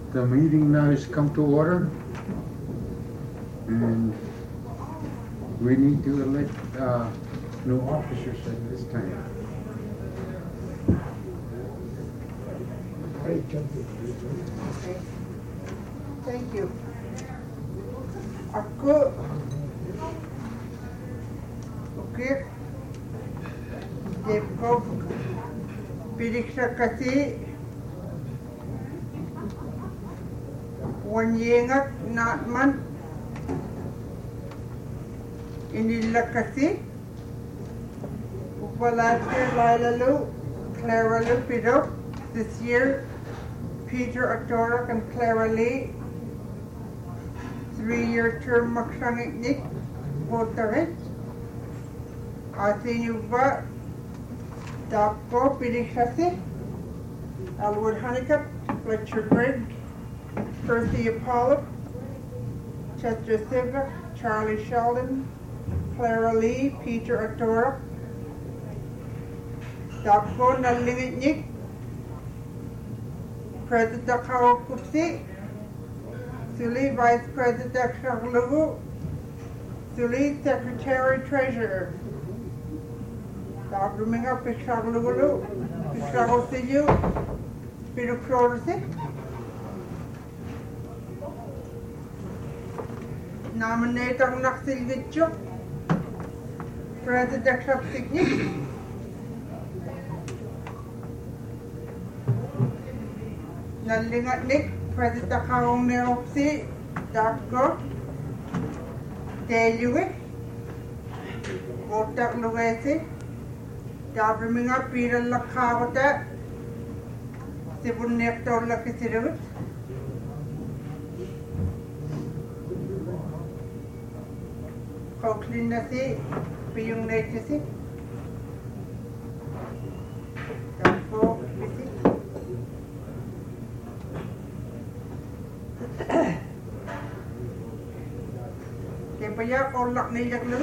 The meeting now has come to order, and we need to elect new officers at this time. Thank you. Aku okay. Devkov Piriksha kasi Wanyengat Natman Inila kasi Upalaske Lailalu Clara Lupido this year Peter Atorak and Clara Lee 3-year term magsangit votaret atin yung ba Dapko Piriksha Alwood Honeycup Fletcher Greg Percy Apollo, Chester Silva, Charlie Sheldon, Clara Lee, Peter Atora, Dapko Nalingitnik, President Kao Kupsi, Suli Vice President Shaglugu, Suli Secretary Treasurer, Dr. Minga Pishaglugu, Pishagosilu, Pirukrorsi. Nominate ang naksilvityo President Shapsiknik Nalingatnik President Kaong Neopsi Dakko Telyuwe Otak Lugesi Dabriminga Pira Lakawata Sibun Nektor Lakisirivit Clean nasi, piyong nasi. Tapos, bisi. Kaya pa ya, kolak nilak lang.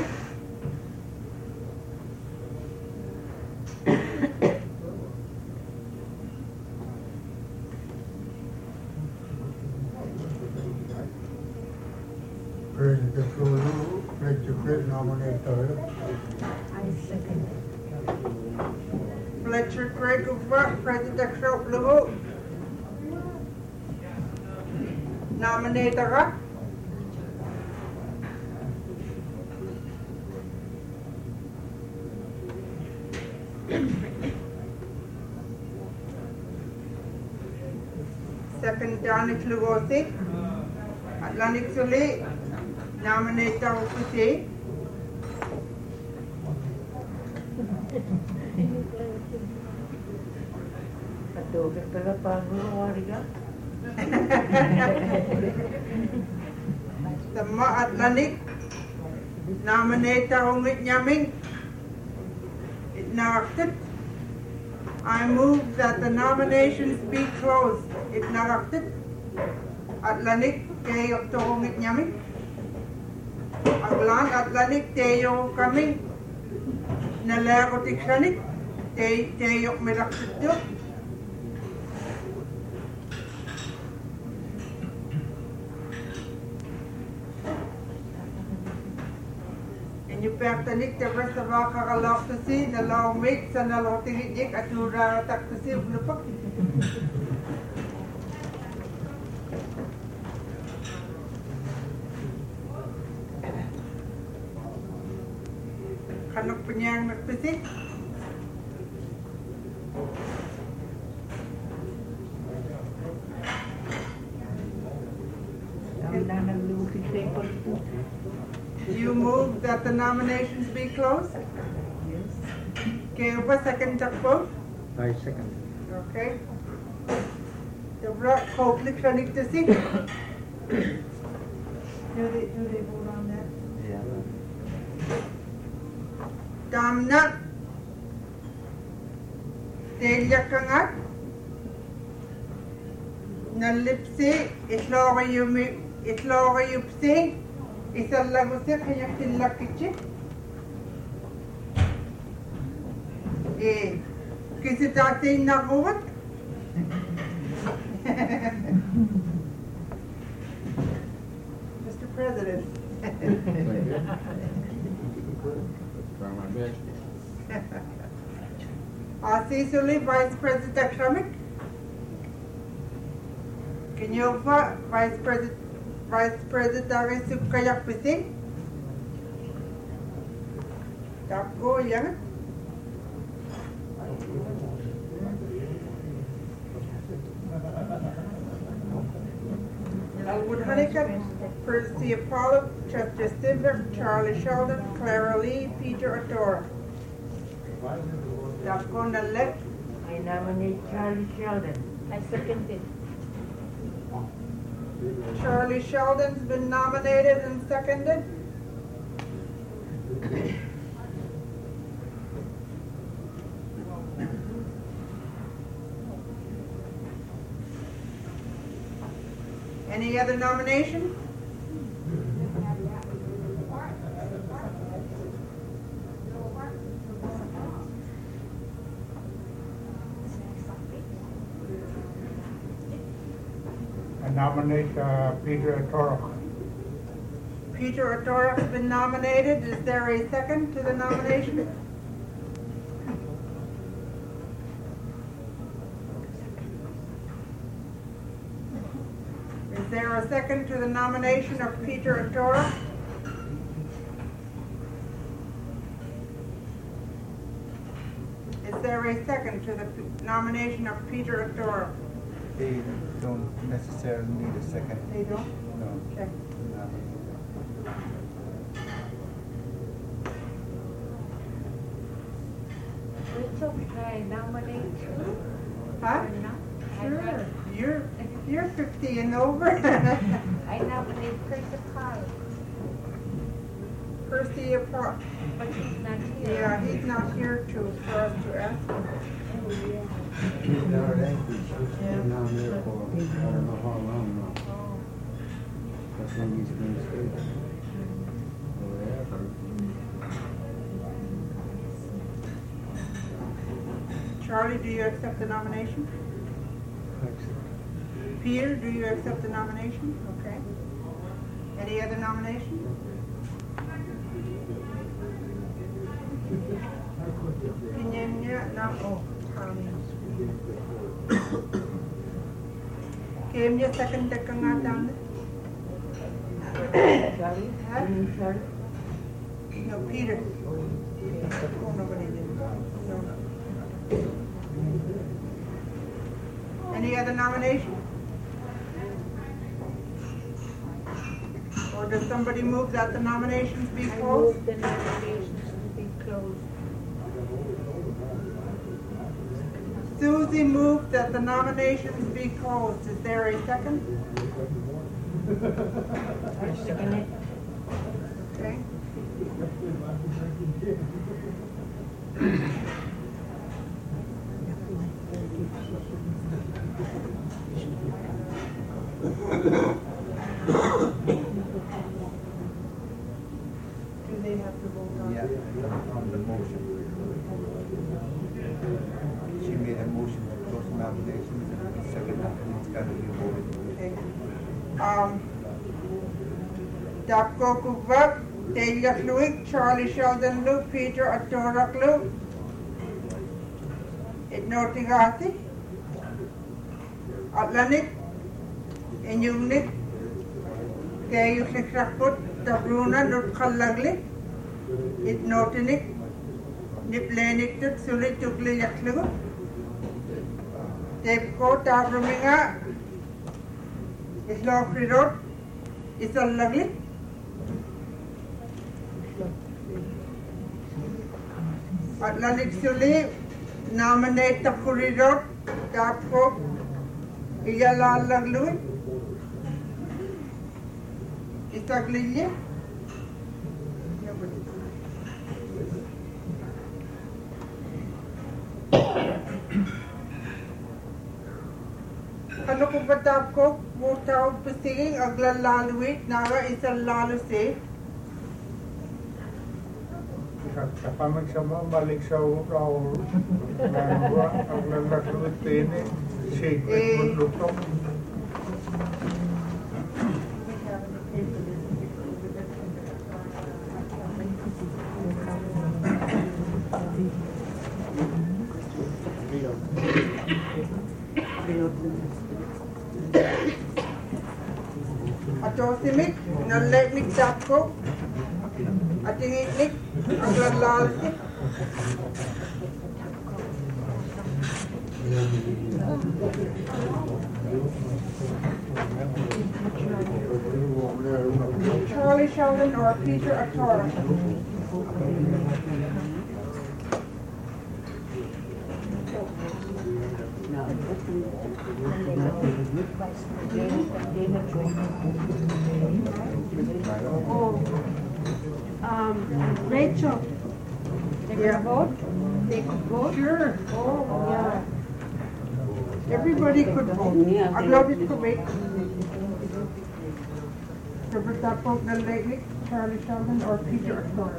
President Lulu, Fletcher nominate her. I second. Fletcher Craig of President Lulu. Nominate her. Second, Janet Lugosi. Atlantic Suli. Nominate her office. Adobe pala pag-uwariga. Sama Atlantic. Nominate her ungit nyaming. It I move that the nominations be closed. It naraktit. Atlantic kayo to ungit nyaming. Aglan Atlantic tayo kami nalaro tiksanik tayo miraksit to. Inyupektanik the rest of our kakalaktasi nalawmik sa nalotingijik at nuraraktasi uplupak. Kanok penyang magpisi. You move that the nominations be closed? Yes. Okay, over second vote? I second. Okay. The rock conflict running to see. Do they vote on that? Yeah. Damnat. Delia kangat. Nalipsi. Itlora yupsi. Isallagusi kaya tilakichi. Kisi dati nakuwat. president. Try my best. Sisuli, Vice President Kramik. Kenyova, Vice President Sukkayak Pising. Tapko yang. Elwood Honeycutt, Percy Apollo, Chester Stimber, Charlie Sheldon, Clara Lee, Peter Atora. Tapko na left. I nominate Charlie Sheldon. I second it. Charlie Sheldon's been nominated and seconded. Any other nomination? I nominate Peter Atoro. Peter Atorok's been nominated. Is there a second to the nomination? Is there a second to the nomination of Peter Atorok? Is there a second to the nomination of Peter Atorok? They don't necessarily need a second. They don't? No. Okay. It's okay, nominate too. Huh? Or not? Sure. You're 50 and over. I nominate Percy Apollo, Percy Apollo. but he's not here. Yeah, he's not here for us to ask him. He's not an anchor. He's been down there for, I don't know how long now. Oh, That's when he's been staying. Charlie, do you accept the nomination? Peter, do you accept the nomination? Okay. Any other nomination? Pinyanya na Kim niya second ka nga down Charlie? Huh? You mean Charlie? No, Peter. Oh, nobody did. No. Any other nomination? Or does somebody move that the nominations be I closed? move the nominations to be closed. Susie moved that the nominations be closed. Is there a second? I second it. Okay. Do they have to vote on Yeah, it? on the motion. She made a motion to close nominations, and second it's got to be voted. Okay. Dapko Kuvak, Delia Luik, Charlie Sheldon Lu, Peter Atorak Lu. Ignotigati. Atlantic. Inyunit. Kayu Sikrakut, Tabruna, Nut Kalagli. Ignotinik. Niplenik Tut Sulit Tukli Yaklu. Tepko Tabruminga. Islofri Road. Isalagli. Atlantic Suli nominate the Puri Road, Tapko, Iyala Laglu, Isaglili. Ano ko ba Tapko? Mutaw Pasiging, Agla Laluit, Nara Isal Lalu say. Sa pamagsama, balik sa uraw. Nangwa, ang lalakot tini, shake it, lutok. simik na leknik dapko ating iknik ang lalaki. Charlie Sheldon or Peter Atara. Rachel. They Yeah. could vote? They could vote? Sure. Oh, yeah. Everybody could vote. Yeah. Acknowledge to make. Robert Tapok na leknik, Charlie Sheldon or Peter Atara.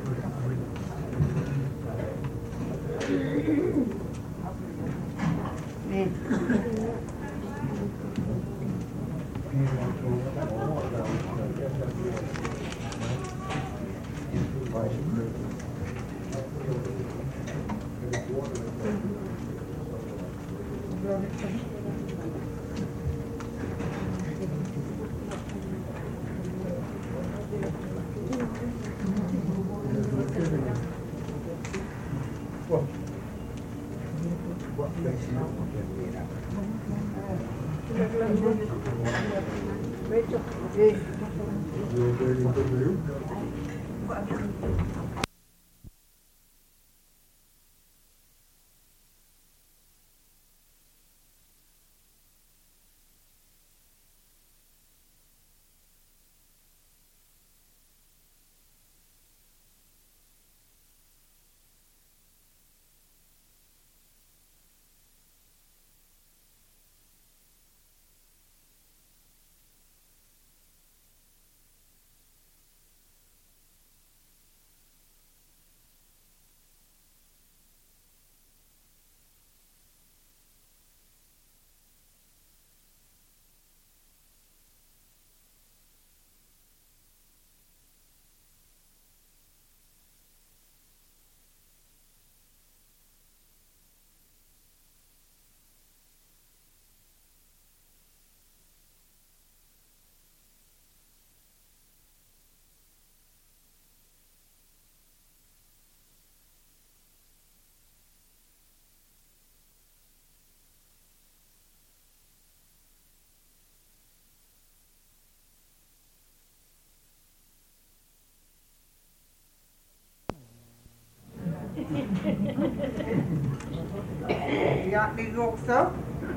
Yakni Gokso.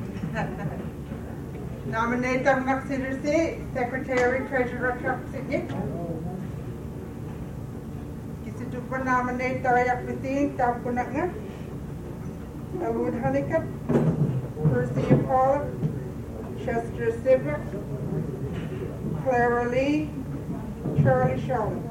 Nominate ang Naksirisi, Secretary Treasurer Chuck Sidnick. Kisitu pa nominate ang Yakpiting, Tapko na nga. Alwood Honeycutt, Percy Paula, Chester Civic, Clara Lee, Charlie Sheldon.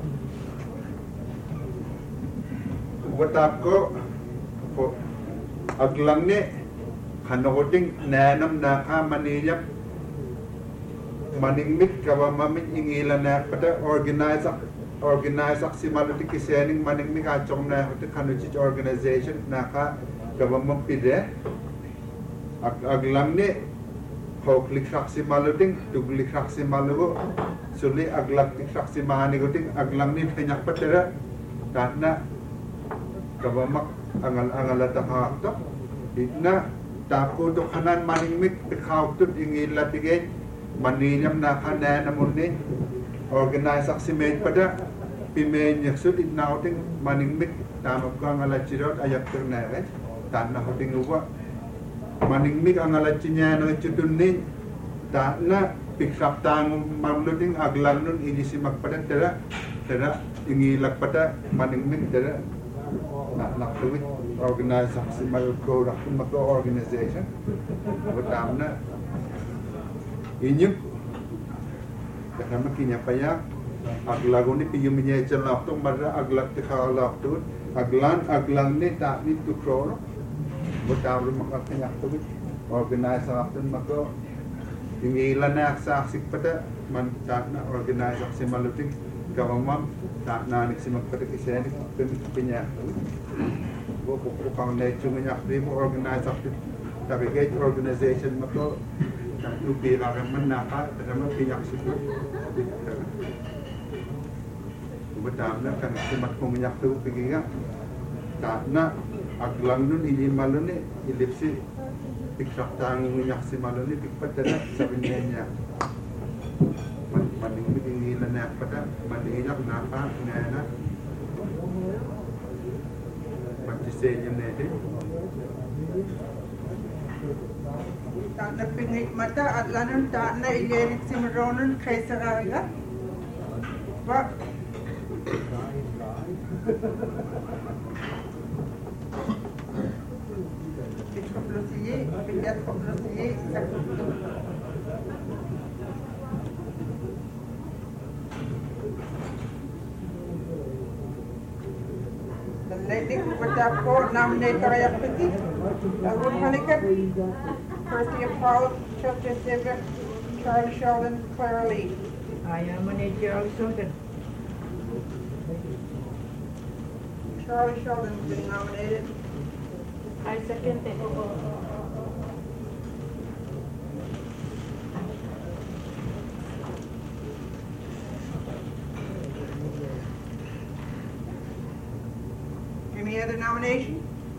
Watap ko po aglang ni hanoting nanam na ka maniyap maningmit kawa mamit ingilan na pada organize ak si maluti kisening maningmit achong na hote kanuchit organization na ka kawa mampide aglang ni hoklik saksi maluting tuglik saksi malugo suli aglak saksi mahani guting aglang ni penyak patera karena kawamak angal-angalata hakto itna tako to kanan maningmit pikhautut ingila tigay maninyam na kanan namunni organize aksimet pada pimen yaksut itnauting maningmit tamap ko angalachirot ayaktir na tanah hoting uwa maningmit angalachinya no chudunni tanah piksap tang mamluting aglan nun inisimak pada tera ingilak pada maningmit tera naktuwit organisasi magko rakun magko organization betamna inyuk karena kinya paya aglagoni piyuminya celak tu mara aglak tikhalak tu aglang ni tak ni tu kror betam rumah kinya tu organisasi tu magko ingilan na saksik pada man tak na organisasi maluting gawamam tak nanik simak pada kisah ni pinya bukan nature nya primo organisasi tapi gate organization mako nubi ramen naka terima pinya situ Ubadam na kan simat kumunyak tu pigiga. Karena aglang nun ili maluni ilipsi pikrak tang munyak si maluni pikpat tada sabinya. Manding bikin na pada manding nak napa na Magsisenyo na ito. Tak na pingit mata at lanon tak na ilerit si Maronon kay Saraga. Ba? Koplo siye, pinjat koplo siye, sakit. Lady Kupatako nominated Yakpiti, Elwood Honeycutt, Percy Apollo, Chester Civic, Charlie Sheldon, Clara Lee. I nominate Gerald Sheldon. Charlie Sheldon's been nominated. I second it. Any other nomination?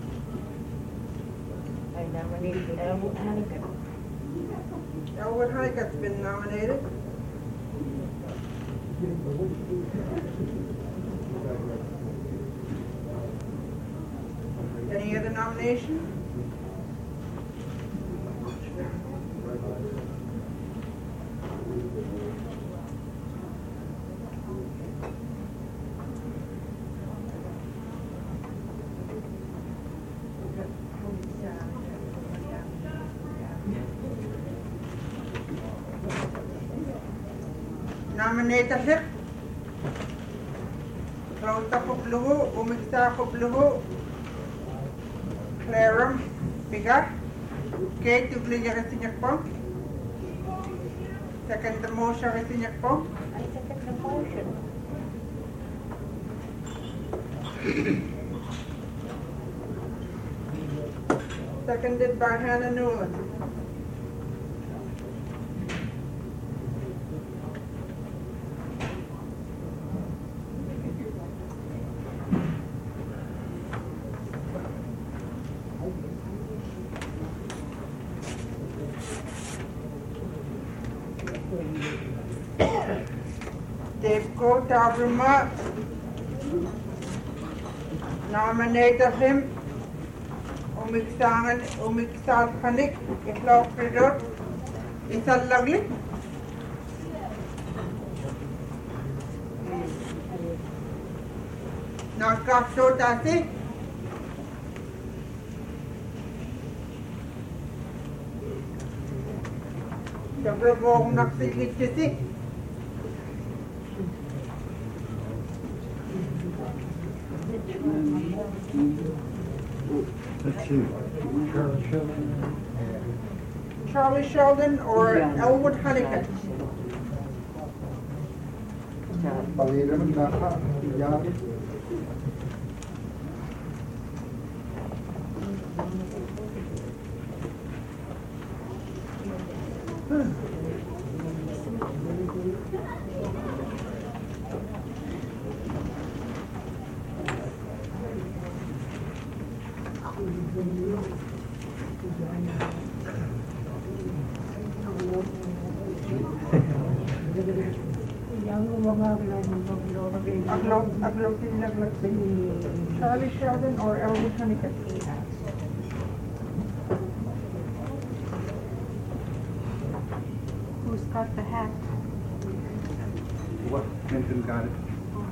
I nominate Elwood Honeycutt. Elwood Honeycutt's been nominated. Any other nomination? Nominated Hip, Klauta Kupluhu, Umikta Kupluhu, Clarum, Bigat, Kate Tugliya Resinyakpong. Second the motion Resinyakpong. I second the motion. Seconded by Hannah Newland. Devko Tabruma nominated him. Umiksal Khanik, Itlao Fridot, Isal Lagli. Nagkakso Tasi. Sabro Bong Naksigit Chisi. Let's see. Charlie Sheldon or Elwood Honeycutt? Paliran na yan. Charlie Sheldon or Elwood Honeycutt? Who's got the hat? What? Clinton got it.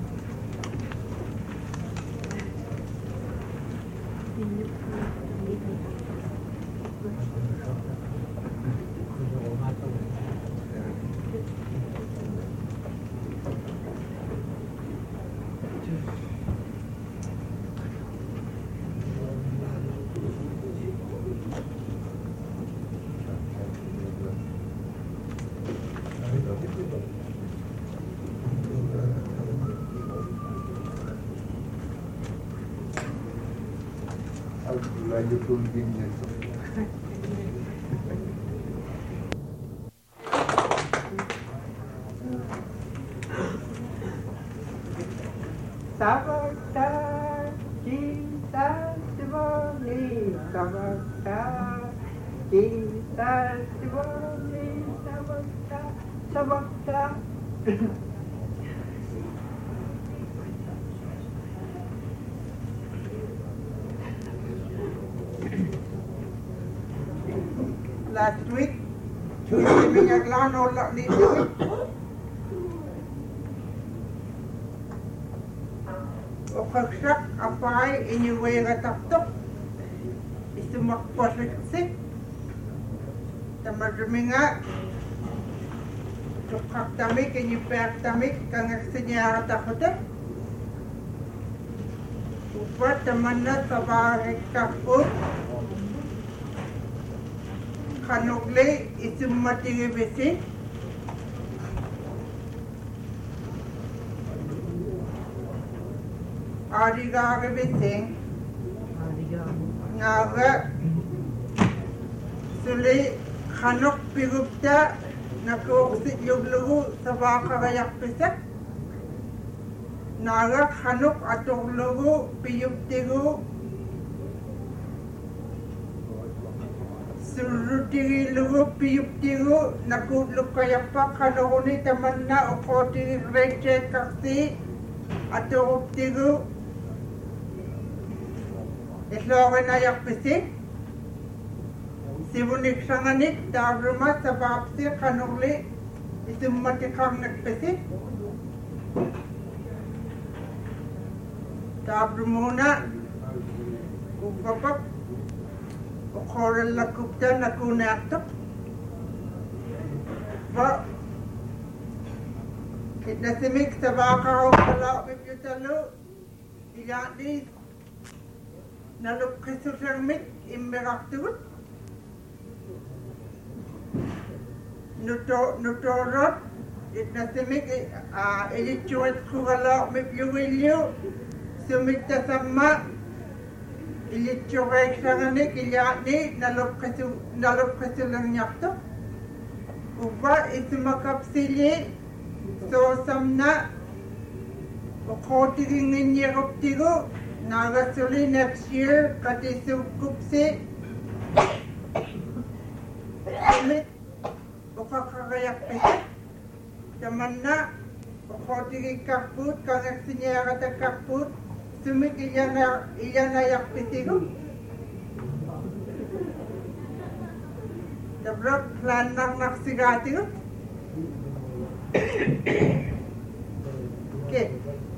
Lagi tunggingnya. Sabakta, Jesus Divani, Sabakta, Jesus Divani, Sabakta, Sabakta. Last week, kami naglaan ulit dito. O kagsak apay inyuway nga taktok. Isumakposiksik. Tamadumi nga. Sukak tamik, inyupak tamik, kangak sinyara takotek. Upat taman na sabarik kaput. Kanukli isummatingi bisi. Arigaga bisi. Naga suli kanuk pigupta nakuksit yuglugu sabaka gayak pisak. Naga kanuk atuglugu piyuptigu surutigi lugu piyuptigu nakutluk kayapa kanukuni tamanna ukotigi reche kaksi atuguptigu Islogan ayak pisi Sibunik sanganik dabruma sabapsi kanukli isummatikang nagpisi Dabrumuna Upapak Ukoral lakupta nakunaktok Ba Kitnasimik sabaka ukala mipyutalu Iyadi Naluk kesusermik imberaktugut Nutorot Itnasimik Ilichuat kugala mipyuwilyo Sumikta sama Ilichuak sanganik ilyani Naluk kesulang nyakto Uba isumakapsili So samna Ukotiging inyeruptigo Nagasuli next year, katisu kupsi, sumit, ukakagayak pisi, taman na, ukotigi kaput, kagak sinyagata kaput, sumit iyan ayak pisi ko. Dabra plan ng naksigati ko. Okay.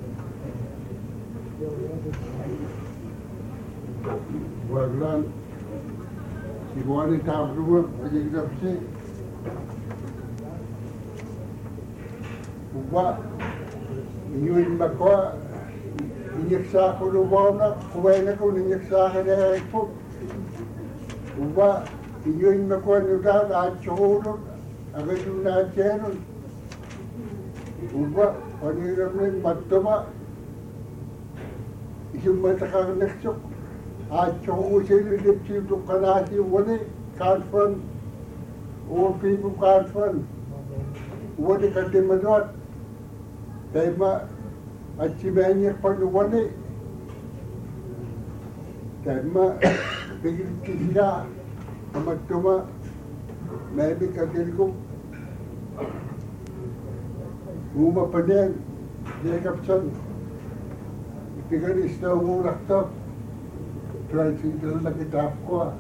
Waglan, si Wani Tabru, Ajigapsi, Uba, Inuin Makwa, Inyaksa ko Lubona, Kuwaina ko, Inyaksa ka na Ekpo, Uba, Inuin Makwa Nudan, Achoro, Agadu na Chenon, Uba, Paniramin Matoma, Isumatakang Neksok, Achoro sila lipsi to kanati wani can't fund, old people can't fund. Wani katimanot, Tema Achibanya Panduani, Tema Bigil Kisha, Amatuma, maybe Katilko, Uma Paden, Jacobson, Figure is the wool of top. Tricycle na kitap ko.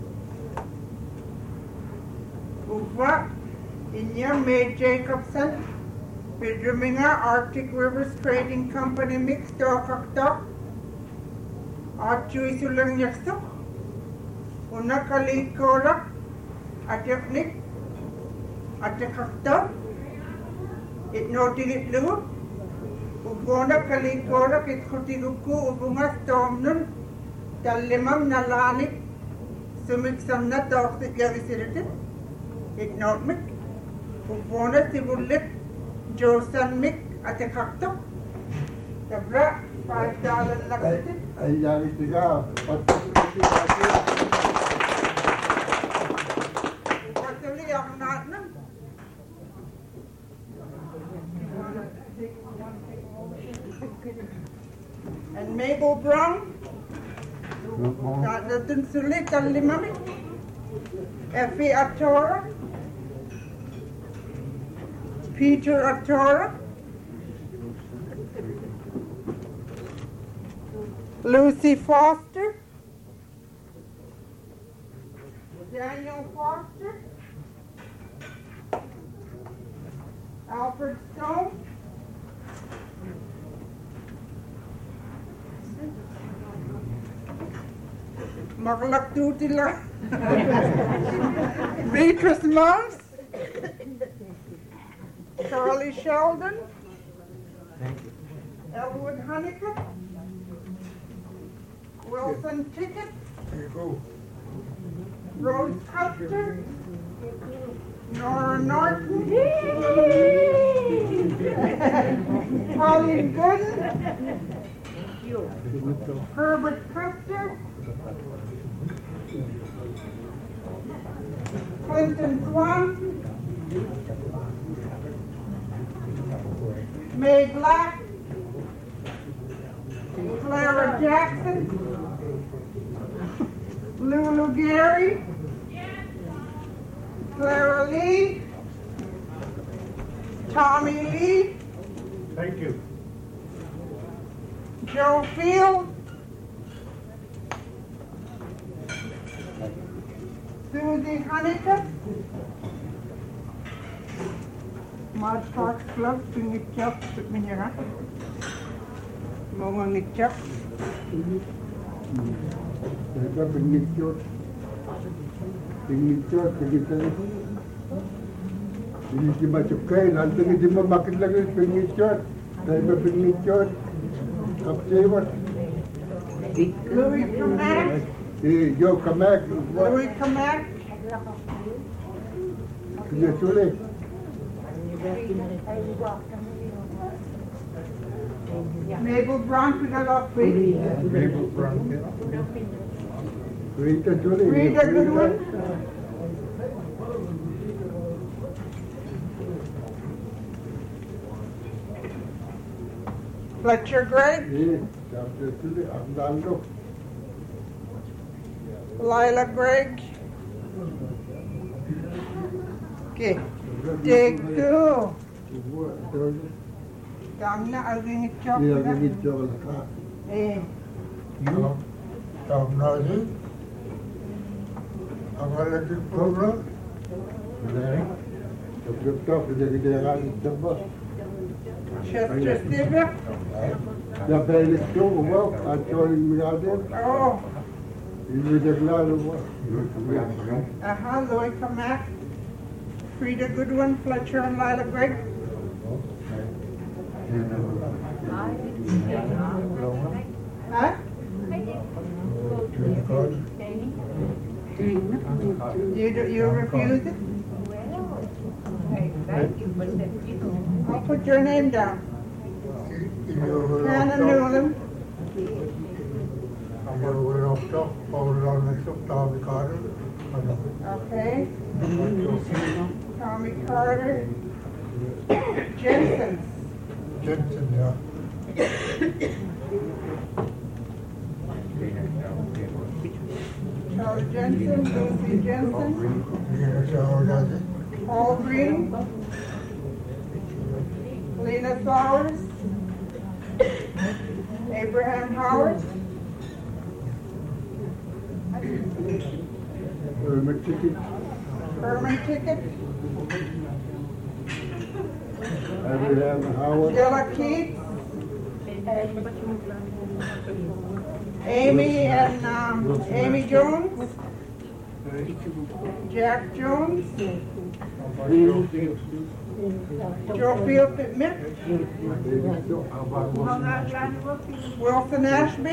Upa, inya May Jacobson, Pedruminga Arctic Rivers Trading Company mix kaktok, Archu isulang yaksok, una kalikorak, atyaknik, atyakaktok, itnotigit lugo, ubona kalikorak itkutiguku ubunga storm nun, Talimam nalanik sumiksam na toxic yagisiritin ignotmik upona sibulit josanmik atekaktok tabra $5 laksitin Ay yagis tiga, patpapiti kasi. Pasuli ako nahat nun And Mabel Brown. Dun sulit ang limami. Effie Atora. Peter Atora. Lucy Foster. Daniel Foster. Alfred Stone. Maglaktuti lang. Beatrice Mouse. Charlie Sheldon. Elwood Honeycutt. Wilson Tickett. There you go. Rose Custer. Nora Norton. Pauline Gooden. Herbert Custer. Clinton Swanson. Mae Black. Clara Jackson. Lulu Gary. Clara Lee. Tommy Lee. Thank you. Joe Field. Susie Honeycutt. Mud Park Club, pingitjak, menyerah. Mau ngecek. Mereka pengikut kita ini cuma cukai nanti cuma makin lagi pengikut saya pengikut apa cewek Louis Kamak. Joe Kamak Louis Kamak. dia sulit Mabel Brown, Mabel Brown. Rita sulit Rita Goodwin. Fletcher Gregg. dia sulit Arnaldo Lila Gregg. Okay. Degu. Dang na aging chop dia na. begitu lah Eh. Tom Nazi. Apa lagi program? Betul jadi dia kan coba Chester Stibbick. dia balik tu wow atau miliarder Oh. ini dia lalu Louis Kamak. Frida Goodwin, Fletcher, and Lila Gregg. Huh? You refuse it? I'll put your name down. Hannah Newland. Okay. Tommy Carter. Jensen. Jensen, yeah. Charles Jensen, Lucy Jensen. Paul Green. Lena Flowers. Abraham Howard. Herman Tickett. Abraham Howard Dilla Keith. Amy and Amy Jones. Jack Jones. Joe Field Pittman. Wilson Ashby.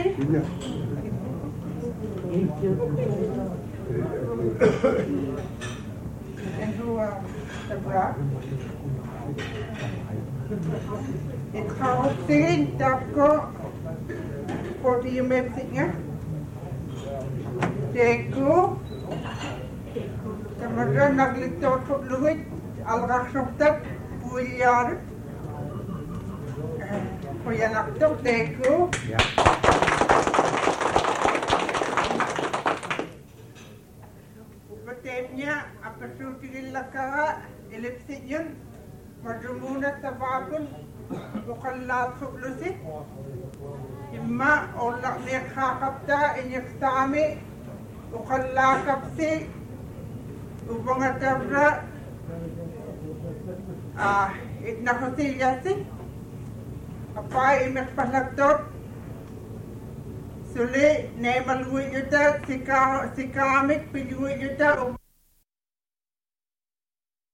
And who the Brock? It's Carl Singing, Dapko, 40 you may singer. Deku. Kemudian naglito luwit, al-raksoptat, puyar. Kuya naktok, Deku. sabakul mukallal suklusi imma olla ne khakapta inyakstami ukallakapsi ubangatabra itnakosiliyasi apa imekpalagtok suli nemalwi yuta sikamik pijuwi yuta